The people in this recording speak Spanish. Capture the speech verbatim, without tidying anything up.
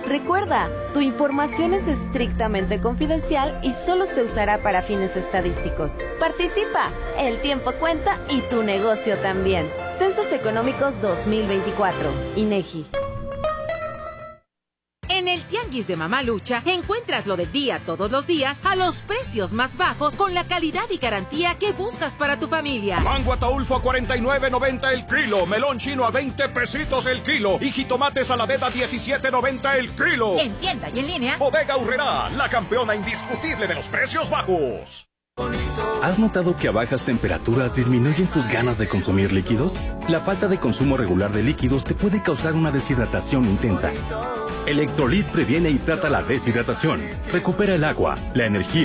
Recuerda, tu información es estrictamente confidencial y solo se usará para fines estadísticos. Participa, el tiempo cuenta y tu negocio también. Censos Económicos dos mil veinticuatro, INEGI. En el Tianguis de Mamalucha encuentras lo del día todos los días a los precios más bajos con la calidad y garantía que buscas para tu familia. Mango Ataulfo a cuarenta y nueve noventa el kilo, melón chino a veinte pesitos el kilo y jitomate saladeta a diecisiete noventa el kilo. En tienda y en línea. Bodega Aurrerá, la campeona indiscutible de los precios bajos. ¿Has notado que a bajas temperaturas disminuyen tus ganas de consumir líquidos? La falta de consumo regular de líquidos te puede causar una deshidratación intensa. Electrolit previene y trata la deshidratación. Recupera el agua, la energía